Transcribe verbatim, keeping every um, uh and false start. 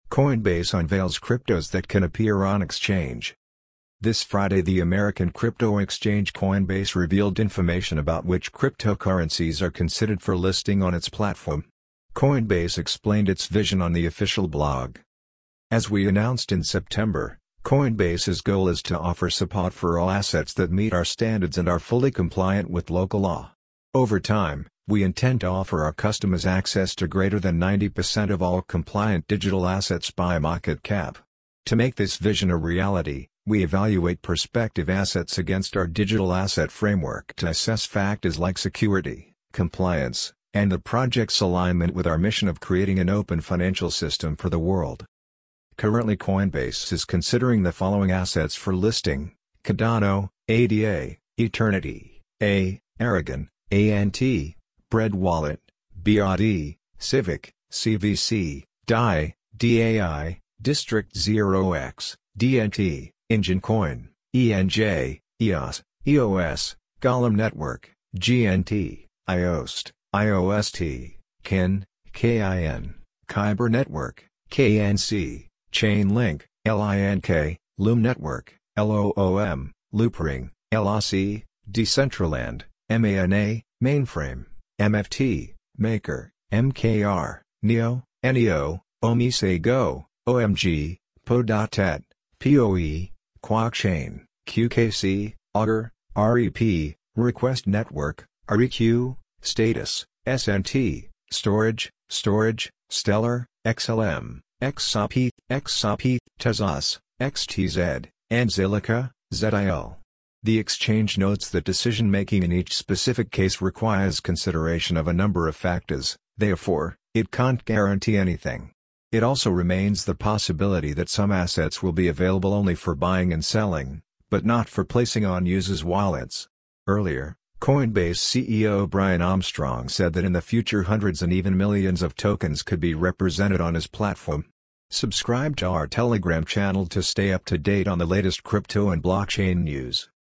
Coinbase unveils cryptos that can appear on exchange. This Friday, the American crypto exchange Coinbase revealed information about which cryptocurrencies are considered for listing on its platform. Coinbase explained its vision on the official blog. As we announced in September, Coinbase's goal is to offer support for all assets that meet our standards and are fully compliant with local law. Over time, we intend to offer our customers access to greater than ninety percent of all compliant digital assets by market cap. To make this vision a reality, we evaluate prospective assets against our digital asset framework to assess factors like security, compliance, and the project's alignment with our mission of creating an open financial system for the world. Currently, Coinbase is considering the following assets for listing: Cardano, A D A, Eternity, A, Aragon, A N T, Bread Wallet, B R D, Civic, C V C, D A I, D A I, District zero x, D N T, Engine Coin, E N J, E O S, E O S, Golem Network, G N T, I O S T, I O S T, Kin, K I N, Kyber Network, K N C, Chainlink, L I N K, Loom Network, L O O M, Loopring, L R C, Decentraland, M A N A, Mainframe, M F T, Maker, M K R, Neo, N E O, Omisego, O M G, P O dot T E T, P O E, Quackchain, Q K C, Augur, R E P, Request Network, R E Q, Status, S N T, Storage, Storage, Stellar, X L M, X S A P, X S A P, Tezos, X T Z, and Zilliqa, Z I L. The exchange notes that decision-making in each specific case requires consideration of a number of factors, therefore, it can't guarantee anything. It also remains the possibility that some assets will be available only for buying and selling, but not for placing on users' wallets. Earlier, Coinbase C E O Brian Armstrong said that in the future hundreds and even millions of tokens could be represented on his platform. Subscribe to our Telegram channel to stay up to date on the latest crypto and blockchain news.